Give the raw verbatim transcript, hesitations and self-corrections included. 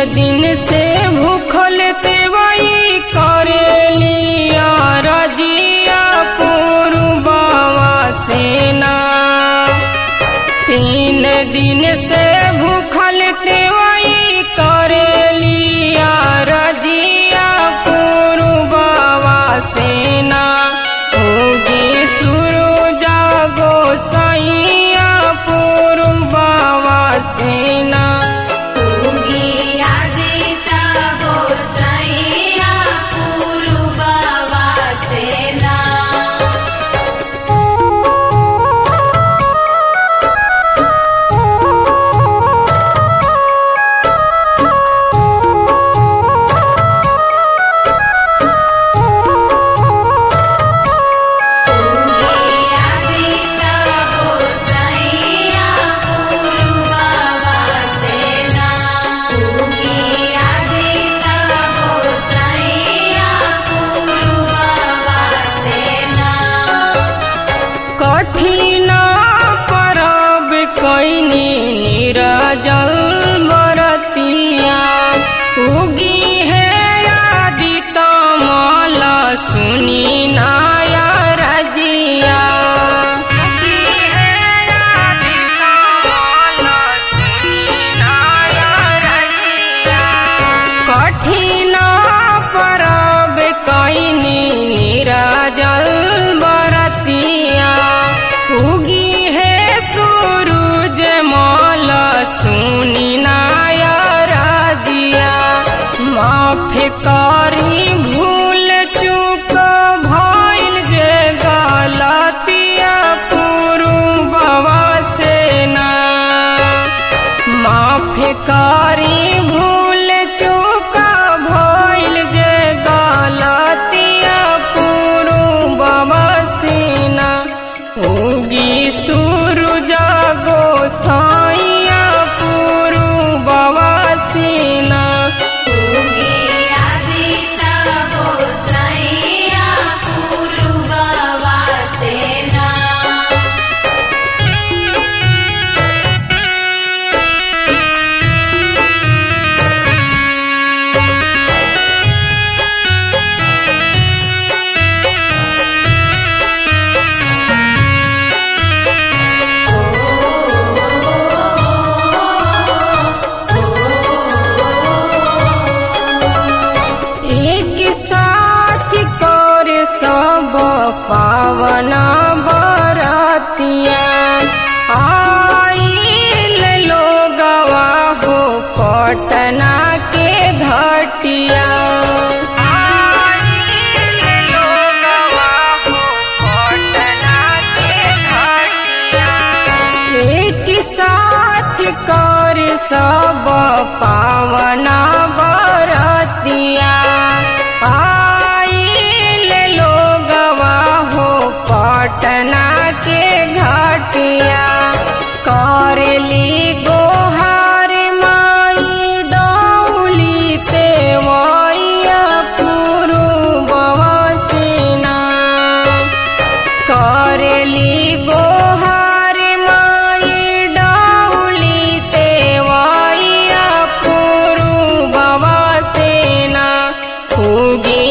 दिन से भूखल तेवई करेलिया रजिया पूर्ववा सेना। तीन दिन से भूखल तेवई करेलिया रजिया पूर्ववा सेना। होगी सूरज गोसाइया पूर्ववा सेना। कठिन परब कैनी निरजल बरतिया। उगी है आदित मल सुनी नाया रजिया। कठिन परब कैनी निरजल बरतिया। उगी है सूरज मल सुनी नाया रजिया। माफ करी भूल चूक भइल जे गलतिया पूर्ववा सेना। माफ करी भूल चूक भइल जे गलतिया पूर्ववा सेना। उगी सूरज गोसाइया पूर्ववा सेना। साथ कर सब पावन बरतिया। आइल लोगवा हो पटना के घटिया। एक साथ कर सब पावन बरतिया। आइल लोगवा हो पटना के घटिया। करली गोहार माई डौली तेवैया पूर्ववा सेना। करली गोहार माई डौली तेवैया पूर्ववा सेना। होगी